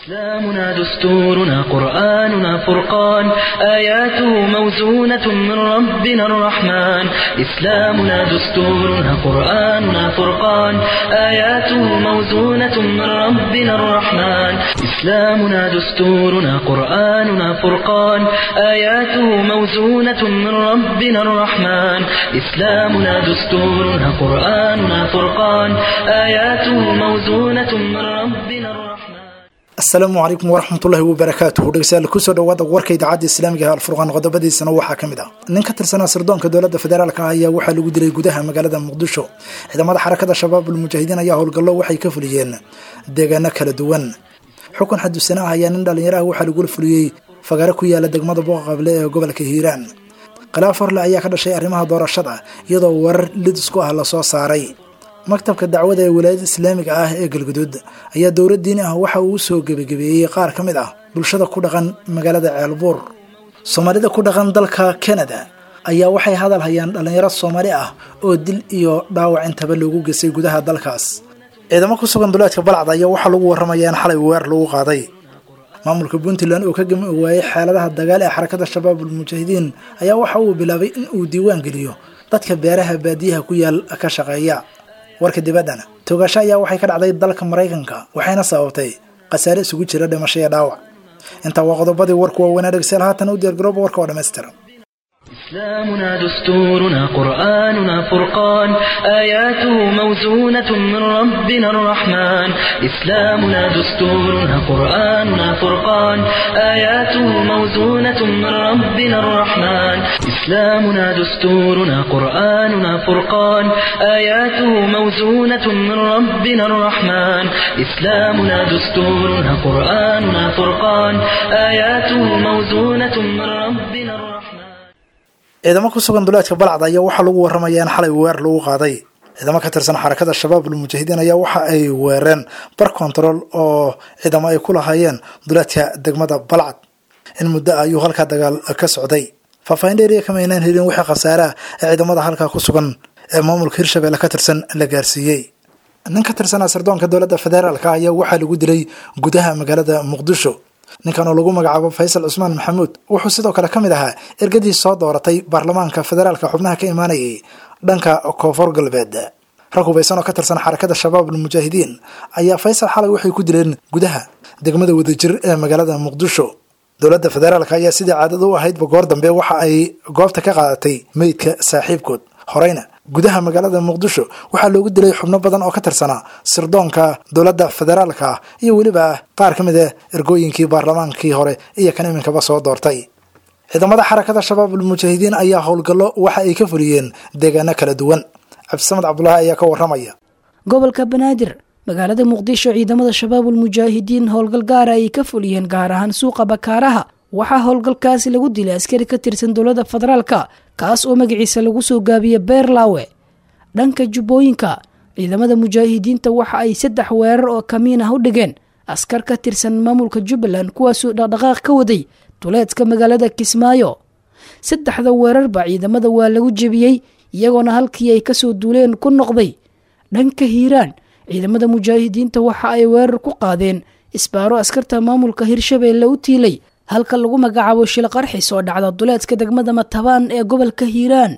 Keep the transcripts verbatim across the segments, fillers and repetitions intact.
إسلامنا دستورنا قرآننا فرقان آياته موزونة من ربنا الرحمن إسلامنا دستورنا قرآننا فرقان آياته موزونة من ربنا الرحمن إسلامنا دستورنا قرآننا فرقان آياته موزونة من ربنا الرحمن إسلامنا دستورنا قرآننا فرقان آياته موزونة من ربنا الرحمن. asalaamu calaykum waraxmatullaahi wabarakaatuhu dhegeystayaal kusoo dhawaada warka idaacadda islaamiga ah alfurqaan qodobadiisana waxaa ka mid ah nin ka tirsanaa sirdoonka dowladda federaalka ah ayaa waxaa lagu dilay gudaha magaalada muqdisho ciidamada xarakada shabaabul mujaahidiin ayaa howlgallo waxay ka fuliyeen deegaano kala duwan xukun xadusana ah ayaa nin dhalinyaro ah waxaa lagula fuliyey fagaaro ku yaala degmada booqaqable ee gobolka hiiraan khilaaf horle ayaa ka dhashay arrimaha doorashada iyadoo warar lid isku ah lasoo saaray maktabka dacwada ee wilaayada islaamiga ah ee galguduud ayaa dowlad diini ah waxa uu soo gebagabeeyey qaar ka mid ah bulshada ku dhaqan magaalada ceelbuur soomaalida ku dhaqan dalka Canada ayaa waxay hadal hayaan dhalinyaro Soomaali ah oo dil iyo dhaawac intaba loogu geystay gudaha dalkaas ciidamo ku sugan duleedka balcad ayaa waxa lagu warramayaan xalay weer lagu qaaday maamulka Puntland oo ka gami waayay xaaladaha dagaal ee xarakada shabaabul mujaahidiin ayaa waxa uu bilaabay in uu diiwaan geliyo dadka beeraha baadiyaha ku yaal ka shaqeeya warka dibadana togasho ayaa waxay ka dhacday dalka Mareykanka waxayna sababtay qasaare isugu jira dhimasho iyo dhaawac inta waa qodobadii warku waa wanaagsan haatan u diyaar garoob warka oo dhameystiran إسلامنا دستورنا قرآننا فرقان آياته موزونة من ربنا الرحمن إسلامنا دستورنا قرآننا فرقان آياته موزونة من ربنا الرحمن إسلامنا دستورنا قرآننا فرقان آياته موزونة من ربنا الرحمن إسلامنا دستورنا قرآننا فرقان آياته موزونة من ربنا الرحمن ciidamo ku sugan duleedka balcad ayaa waxaa lagu warramayaan xalay weer lagu qaaday ciidamo ka tirsan xarakada shabaabul mujaahidiin ayaa waxa ay weereen bar control oo ciidamo ay ku lahaayeen duleedka degmada balcad in muddo ayuu halka dagaal ka socday faafaahin dheeriya kama aynaan helin wixii khasaare ah ee ciidamada halka ku sugan ee maamulka hirshabelle ka tirsan la gaarsiiyey nin ka tirsan sirdoonka dowladda federaalka ayaa waxaa lagu dilay gudaha magaalada muqdisho ninkan oo lagu magacaabo Faysal Usmaan Maxamuud wuxuu sidoo kale kamid ahaa ergadii soo dooratay baarlamaanka federaalka xubnaha ka imaanayay dhanka koonfur galbeed ragubeysan oo ka tirsan xarakada shabaabul mujaahidiin ayaa Faysal xalay waxay ku dileen gudaha degmada wadajir ee magaalada muqdisho dowladda federaalka ayaa sidii caadada u ahayd goor dambe waxa ay goobta ka qaadatay meydka saaxiibkood horeyna gudaha magaalada muqdisho waxaa loogu dilay xubno badan oo ka tirsanaa sirdoonka dowladda federaalka iyo weliba qaar ka mid ah ergooyinkii baarlamaankii hore iyo kan iminkaba soo doortay ciidamada xarakada shabaabul mujaahidiin ayaa howlgallo waxa ay ka fuliyeen deegaano kala duwan cabdisamad cabdulaahi ayaa ka warramaya gobolka banaadir magaalada muqdisho ciidamada shabaabul mujaahidiin howlgal gaar ah ay ka fuliyeen gaar ahaan suuqa bakaaraha waxaa howlgalkaasi lagu dilay askari ka tirsan dowladda federaalka kaas oo magaciisa lagu soo gaabiyay beerlaawe dhanka jubbooyinka ciidamada mujaahidiinta waxa ay saddex weerar oo kamiin ah u dhigeen askar ka tirsan maamulka Jubbaland kuwaasoo dhaqdhaqaaq ka waday duleedka magaalada Kismaayo saddexda weerarba ciidamada waa lagu jebiyey iyagoona halkii ay kasoo duuleen ku noqday dhanka Hiiraan ciidamada mujaahidiinta waxa ay weerar ku qaadeen isbaaro askarta maamulka Hirshabelle u tiilay halka lagu magacaabo shil qarxis oo dhacda duleedka degmada Matabaan ee gobolka Hiiraan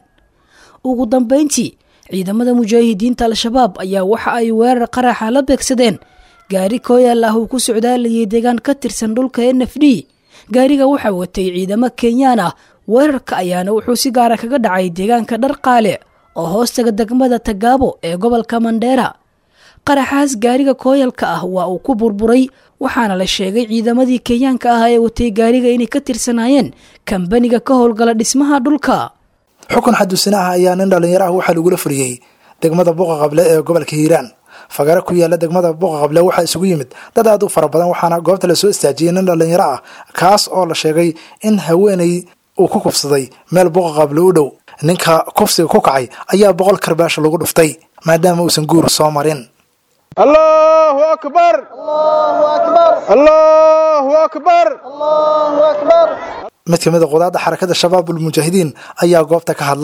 ugu dambeyntii ciidamada mujaahidiinta al-shabaab ayaa waxa ay weerar qaraxa la beegsadeen gaari kooyal ah oo ku socdaalayay deegaan ka tirsan dhulka N F D gaariga waxa watay ciidamo Kenyaan ah weerarka ayaana wuxuu si gaar ah kaga dhacay deegaanka Dharqaale oo hoostaga degmada Tagaabo ee gobolka Mandera qaraxaas gaariga kooyalka ah waa uu ku burburay waxaana la sheegay ciidamadii Kenyaanka ah ee watay gaariga inay ka tirsanaayeen kambaniga ka howlgala dhismaha dhulka xukun xadusana ah ayaa nin dhalinyaro ah waxa lagu fuliyay degmada booqaqable ee gobolka Hiiraan fagaara ku yaala degmada booqaqable waxa isugu yimid dad aad u fara badan waxaana goobta la soo istaajiyay nin dhalinyaro ah kaas oo la sheegay in haweenay uu ku kufsaday meel booqaqable u dhow ninka kufsiga ku kacay ayaa boqol karbaash lagu dhuftay maadaama uusan guur soo marin الله أكبر الله أكبر الله أكبر الله أكبر mid kamid ah qudaada xarakada shabaabul mujaahidiin ayaa goobta ka hadlay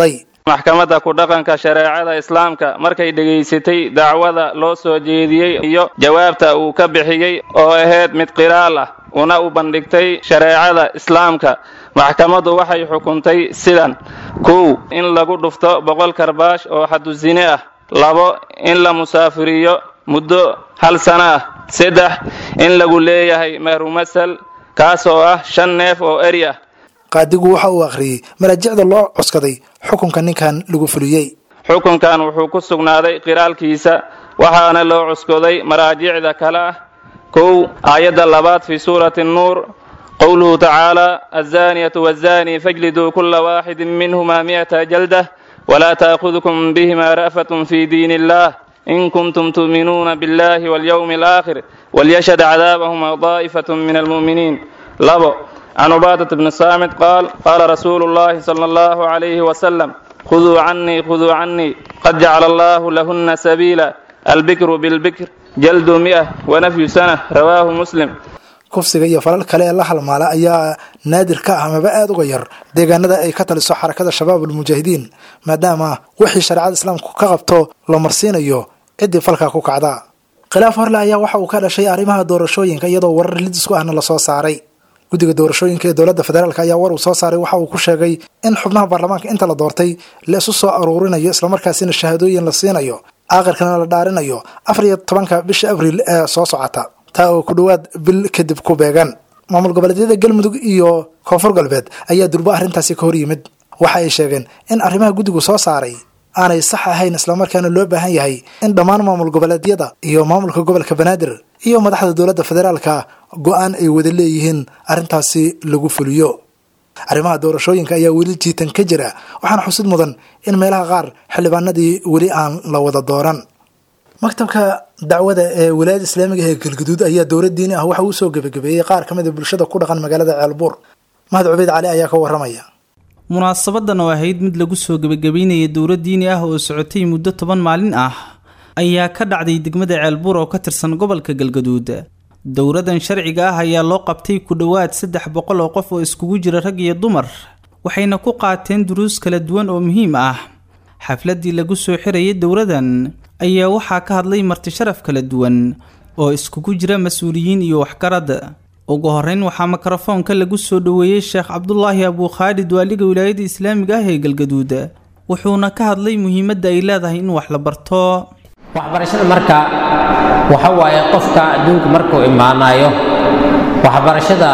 maxkamadda ku dhaqanka shareecada islaamka markay dhegaysatay dacwada loo soo jeediyey iyo jawaabta uu ka bixiyey oo ahayd mid qiraal ah una u bandhigtay shareecada islaamka maxkamaddu waxay xukuntay sidan: kow in lagu dhufto boqol karbaash oo xadu zine ah. labo in la musaafiriyo muddo hal sano ah. saddex in lagu leeyahay mahrumasal kaas oo ah shan neef oo eri ah. qaadigu waxa uu akhriyey maraajicda loo cuskaday xukunka ninkan lagu fuliyey. xukunkan wuxuu ku sugnaaday qiraalkiisa waxaana loo cuskaday maraajicda kale ah: kow aayadda labaad fi suurati nuur qowluhu tacaala azzaaniyatu wazzaanii fajliduu kulla waaxidin minhumaa mi'ata jaldah walaa ta'khudhukum bihimaa ra'fatun fii diini illaah in kuntum tu'minuuna billaahi walyawmi alaakhir walyashhad cadaabahuma daa'ifatun min almu'miniin. labo عن عبادة بن الصامت قال قال رسول الله صلى الله عليه وسلم خذوا عني خذوا عني قد جعل الله لهن سبيلا البكر بالبكر جلد مئة ونفي سنة رواه مسلم. kufsiga iyo falal kale ee la halmaala ayaa naadir ka ah amaba aada uga yar deegaanada ay ka taliso xarakada shabaabul mujaahidiin maadaama wixii shareecada islaamku ka qabto la marsiinayo ciddii falka ku kacda. khilaaf horle ayaa waxa uu ka dhashay arrimaha doorashooyinka iyadoo warar lidisku ahna la soo saaray. guddiga doorashooyinka ee dowladda federaalk ayaa war uu soo saaray waxa uu ku sheegay in xubnaha baarlamaanka inta la doortay la isu soo aruurinayo islamarkaasina shahaadooyin la siinayo aakhirkana la dhaarinayo afar iyo tobanka bisha abriil ee soo socota, taa oo ku dhowaad bil kadib ku beegan. maamul goboleedyada galmudug iyo koonfur galbeed ayaa durbo arrintaasi ka hor yimid. waxa ay sheegeen in arrimaha guddigu soo saaray aanay sax ahayn islamarkaana loo baahan yahay in dhammaan maamul goboleedyada iyo maamulka gobolka banaadir iyo madaxda dowladda federaalka go-aan ay wada leeyihiin arrintaasi lagu fuliyo. arrimaha doorashooyinka ayaa weli jiitan ka jira waxaana xusid mudan in meelaha qaar xildhibaanadii weli aan la wada dooran. maktabka dacwada ee wilaayada islaamiga ee galgaduud ayaa dowlad diini ah waxa uu soo gebagabeeyey qaar ka mid a bulshada ku dhaqan magaalada ceelbuur. mahad cubeyd cali ayaa ka waramaya. munaasabadan oo ahayd mid lagu soo gebagabeynaya dowlad diini ah oo socotay muddo toban maalin ah ayaa ka dhacday degmada ceelbuur oo ka tirsan gobolka galgaduud. dowladan sharciga ah ayaa loo qabtay ku dhowaad saddex boqol oo qof oo iskugu jira rag iyo dumar waxayna ku qaateen duruus kala duwan oo muhiim ah. xafladii lagu soo xirayay dowladan ayaa waxaa ka hadlay marti sharaf kala duwan oo iskugu jira mas-uuliyiin iyo waxgarad. ugu horeyn waxaa mikrofoonka lagu soo dhoweeyey sheekh cabdulaahi abuukhaalid waaliga wilaayada islaamiga ah ee galgaduud wuxuuna ka hadlay muhiimadda ay leedahay in wax la barto. waxbarashada marka waxa waaye qofka adduunka markuu imaanayo waxbarashada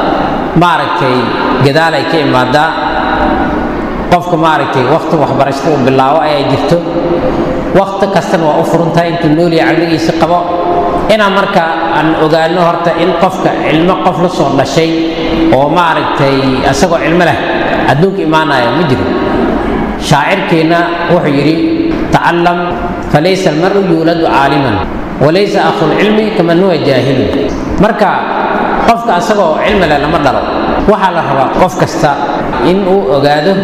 maaragtay gadaal ay ka imaadaa. qofka maaragtay waqti waxbarashada uu bilaabo ayaa jirto, waqti kastana waa u furantahay intuu nool yahay caqligiisa qabo. inaan marka aan ogaano horta in qofka cilmo qof la soo dhashay oo maaragtay asagoo cilmo leh adduunka imaanaya ma jiro. shaacirkeena wuxuu yidhi tacallam falaysa almaru yuuladu caaliman walaysa akhu lcilmi kaman huwa jaahilun. marka qofka asagoo cilmi leh lama dhalo. waxaa la rabaa qof kasta in uu ogaado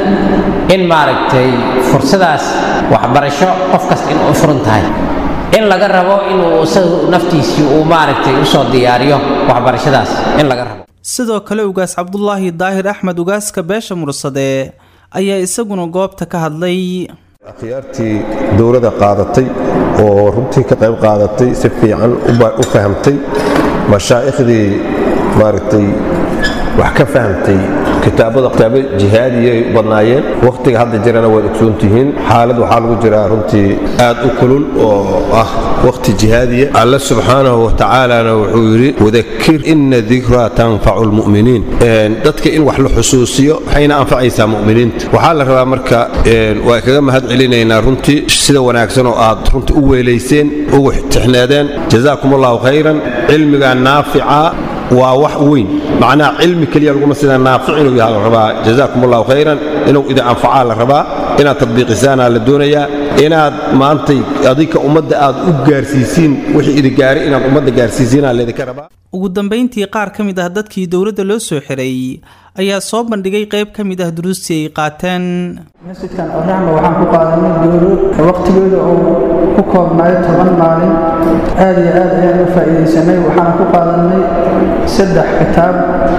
in maaragtay fursadaas waxbarasho qof kasta in u furan tahay, in laga rabo inuu isagu naftiisii uu maaragtay usoo diyaariyo waxbarashadaas in laga rabo. sidoo kale ugaas cabdulaahi daahir axmed ugaaska beesha mursade ayaa isaguna goobta ka hadlay. akhyaartii dowladda qaadatay oo runtii ka qayb qaadatay si fiican u fahamtay, mashaaikhdii maaragtay wax ka fahamtay kitaabada kitaabo jihaadiyay u badnaayeen. waqtiga hadda jirana waad ogsoontihiin xaalad waxaa lagu jiraa runtii aad u kulul oo ah waqti jihaadiya. alla subxaanahu wa tacaalana wuxuu yidhi wadakir ina dikraa tanfacu lmu'miniin. dadka in wax la xusuusiyo waxayna anfacaysaa mu'miniinta. waxaa la rabaa marka waa kaga mahad celinaynaa runtii sida wanaagsan oo aad runtii u weelayseen ugu tixnaadeen. jazaakum allahu khayran. cilmiga naafica waa wax weyn, macnaha cilmi kaliya laguma sida naafic inuu yahay la rabaa. jazaakum allahu khayran. inuu idin anfacaa la rabaa, inaad tadbiiqisaana la doonayaa, inaad maantay adinka ummadda aad u gaarsiisiin wixii idin gaaray inaad ummadda gaarsiisiinaa laydinka rabaa. ugu dambayntii qaar ka mid ah dadkii dowladda loo soo xiray ayaa soo bandhigay qayb ka mid ah duruustii ay qaateen. masjidkan oraxma waxaan ku qaadanay dowlo waqtigeeda oo ku koobnaay toban maalin. aad iyo aad ayaan u faa'iidaysanay. waxaan ku qaadanay saddex kitaab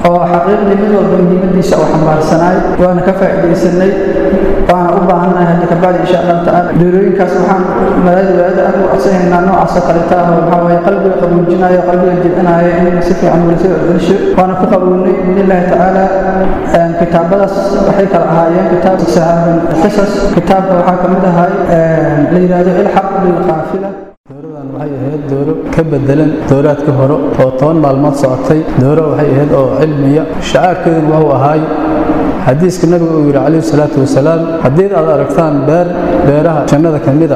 oo xaqiiqdii mid walba muhiimadiisa uu xambaarsanaay waana ka faa'iidaysanay waana u baahannahay hadda kabacdi insha allah tacaala doorooyinkaas waxaan malaada walaada aad u codsanhaynaa noocaas oo kaleta ah waxaa waaye qalbiga qaboojinayo qalbiga jilcinaayo in si fiican welisada celsho waana ku qabownay biidnillaahi tacaala kitaabadaas waxay kala ahaayeen kitaab qisas kitaabka waxaa ka mid ahay la yidhaahdo ilxaq bilqaafila dowladan waxay ahayd dowlo ka bedelan dowlaadka hore oo toban maalmood socotay dowlo waxay ahayd oo cilmiya shacaarkeeduna wuxuu ahaay xadiiska nabiga uu yidhi calayhi salaatu wasalaam haddii aad aragtaan beer beeraha jannada ka mida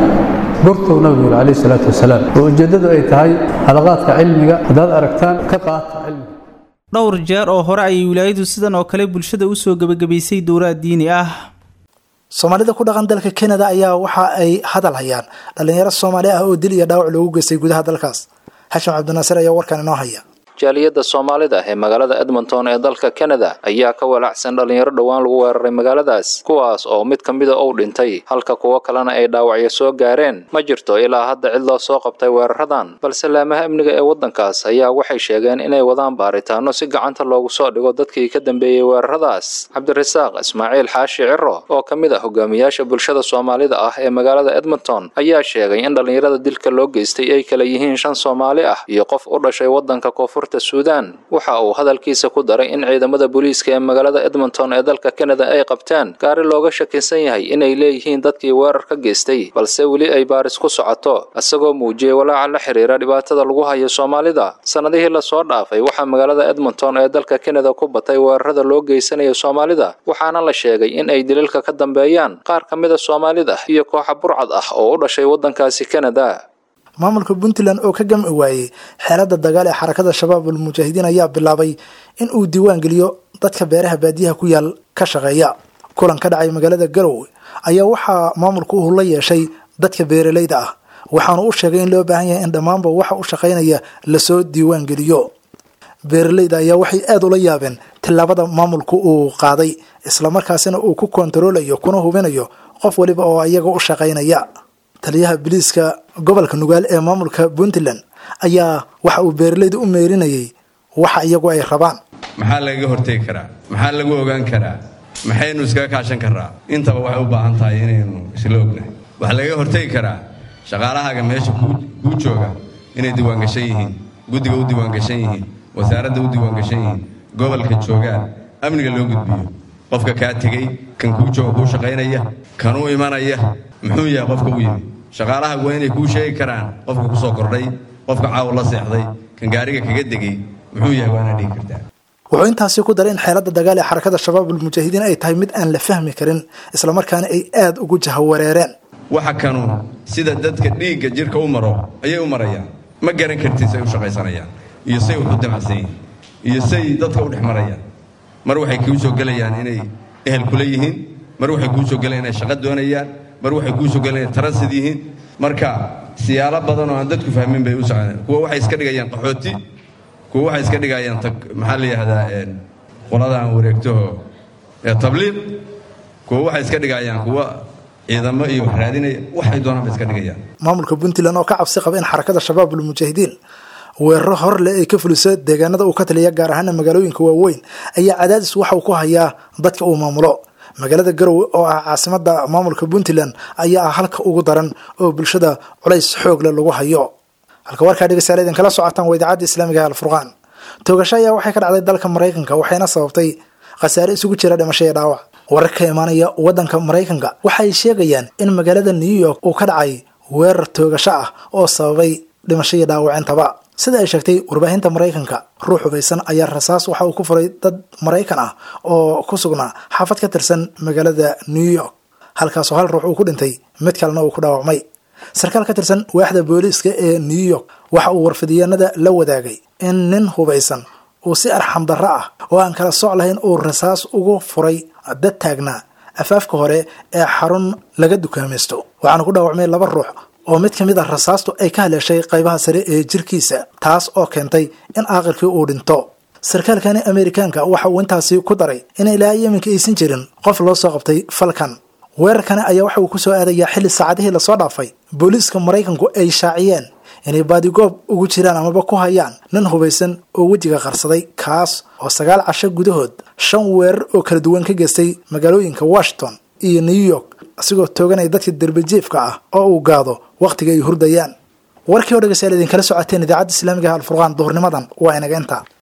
gurtuu nabigu yidhi calayhi salaatu wasalaam oo ujeeddadu ay tahay halaqaadka cilmiga haddaad aragtaan ka qaata cilmiga dhowr jeer oo hore ayay wilaayadu sidan oo kale bulshada u soo gebagabaysay dowlad diini ah soomaalida ku dhaqan dalka Canada ayaa waxa ay hadal hayaan dhalinyaro Soomaali ah oo dil iyo dhaawac loogu geystay gudaha dalkaas Hashim Cabdinaasir ayaa warkan inoo haya jaaliyada Soomaalida ee magaalada Edmonton ee dalka Canada ayaa ka walacsan dhalinyaro dhawaan lagu weeraray magaaladaas kuwaas oo mid kamid ah uu dhintay halka kuwa kalena ay dhaawacyo soo gaareen ma jirto ilaa hadda cid loo soo qabtay weeraradan balse laamaha amniga ee wadankaas ayaa waxay sheegeen inay wadaan baaritaano si gacanta loogu soo dhigo dadkii ka dambeeyay weeraradaas Cabdirasaaq Ismaaciil Xaashi Ciro oo kamid ah hogaamiyaasha bulshada Soomaalida ah ee magaalada Edmonton ayaa sheegay in dhalinyarada dilka loo geystay ay kala yihiin shan Soomaali ah iyo qof u dhashay wadanka koonfur Suudaan waxa uu hadalkiisa ku daray in ciidamada booliiska ee magaalada Edmonton ee dalka Canada ay qabtaan gaari looga shakisan yahay inay leeyihiin dadkii weerar ka geystay balse wali ay baaris ku socoto asagoo muujiyay walaaca la xiriira dhibaatada lagu hayo Soomaalida sanadihii la soo dhaafay waxa magaalada Edmonton ee dalka Canada ku batay weerarada loo geysanayo Soomaalida waxaana la sheegay in ay dilalka ka dambeeyaan qaar kamid ah Soomaalida iyo koox burcad ah oo u dhashay wadankaasi Canada maamulka Puntland oo ka gamci waayay xeelada dagaal ee xarakada shabaabul mujaahidiin ayaa bilaabay in uu diiwaan geliyo dadka beeraha baadiyaha ku yaal ka shaqeeya kulan ka dhacay magaalada Garowe ayaa waxa maamulku uu la yeeshay dadka beeralayda ah waxaana uu sheegay in loo baahan yahay in dhamaanba waxa uu shaqeynaya la soo diiwaan geliyo beeralayda ayaa waxay aad ula yaabeen tilaabada maamulku uu qaaday isla markaasina uu ku kontaroolayo kuna hubinayo qof waliba oo iyaga u shaqeynaya taliyaha biliiska gobolka Nugaal ee maamulka Puntland ayaa waxa uu beeralayda u meerinayay waxa iyagu ay rabaan maxaa laga hortagi karaa maxaa lagu ogaan karaa maxaynu iska kaashan karaa intaba waxay u baahan tahay inaynu isla ognahay waxa laga hortagi karaa shaqaalaha meesha ku jooga inay diiwaan gashan yihiin guddiga u diiwaan gashan yihiin wasaaradda u diiwaan gashan yihiin gobolka joogaan amniga loo gudbiyo qofka ka tagay kan ku jooga ku shaqeynaya kan u imanaya muxuu yahay qofka u yimi shaqaalaha waa inay ku sheegi karaan qofka ku soo kordhay qofka caaw la seexday kan gaariga kaga degay muxuu yahay waana dhigi kartaa wuxuu intaasi ku daray in xeelada dagaal ee xarakada shabaabul mujaahidiin ay tahay mid aan la fahmi karin isla markaana ay aad ugu jahawareereen waxa kanu sida dadka dhiigga jirka u maro ayay u marayaan ma garan kartid say u shaqaysanayaan iyo say u damacsan yihiin iyo say dadka u dhex marayaan mar waxay kuu soo gelayaan inay ehel kula yihiin mar waxay kuu soo gelayaan inay shaqo doonayaan mar waxay kuu soo gelayaan tarasid yihiin marka siyaalo badan oo aan dadku fahmin bay u socdaan kuwa waxay iska dhigayaan qaxooti kuwa waxay iska dhigayaan maxaa la yidhahdaa qolada aan wareegtaho ee tabliiq kuwa waxay iska dhigayaan kuwa ciidamo iyo wax raadinaya waxay doonaan bay iska dhigayaan maamulka Puntland oo ka cabsi qaba in xarakada shabaabul mujaahidiin weeraro hor leh ay ka fuliso deegaanada uu ka taliya gaar ahaan magaalooyinka waaweyn ayaa cadaadis waxa uu ku hayaa dadka uu maamulo magaalada Garowe oo ah caasimadda maamulka Puntland ayaa ah halka ugu daran oo bulshada culays xoog leh lagu hayo halka warka dhageystayaal kala socotaan waa idaacadda Islaamiga ee Al-Furqaan toogasho ayaa waxay ka dhacday dalka Mareykanka waxayna sababtay khasaare isugu jira dhimasho iyo dhaawac wararka imaanaya wadanka Mareykanka waxay sheegayaan in magaalada New York uu ka dhacay weerar toogasho ah oo sababay dhimasho iyo dhaawac intaba sida ay sheegtay warbaahinta Mareykanka ruux hubeysan ayaa rasaas waxa uu ku furay dad Mareykan ah oo ku sugnaa xaafad ka tirsan magaalada New York halkaas oo hal ruux uu ku dhintay mid kalena uu ku dhaawacmay sarkaal ka tirsan waaxda booliiska ee New York waxa uu warfidiyeenada la wadaagay in nin hubeysan uu si arxam darro ah oo aan kala sooc lahayn uu rasaas ugu furay dad taagnaa afaafka hore ee xarun laga dukaamaysto waxaana ku dhaawacmay laba ruux oo mid kamid ah rasaastu ay ka haleeshay qaybaha sare ee jirkiisa taas oo keentay in aakhirkii uu dhinto sarkaalkani Ameerikaanka waxa uu intaasi ku daray in ilaa Yemenka aysan jirin qof loo soo qabtay falkan weerarkani ayaa waxa uu ku soo aadayaa xilli saacadihii la soo dhaafay booliiska Mareykanku ay shaaciyeen inay baadigoob ugu jiraan amaba ku hayaan nin hubaysan oo wejiga qarsaday kaas oo sagaal casho gudahood shan weerar oo kala duwan ka geystay magaalooyinka Washington iyo New York asigoo tooganay dadka darbijiifka ah oo uu gaado waqtiga ay hurdayaan warkii oo dhageystayaal idin kala socoteen idaacadda Islaamiga ah Al Furqaan duhurnimadan waa inaga inta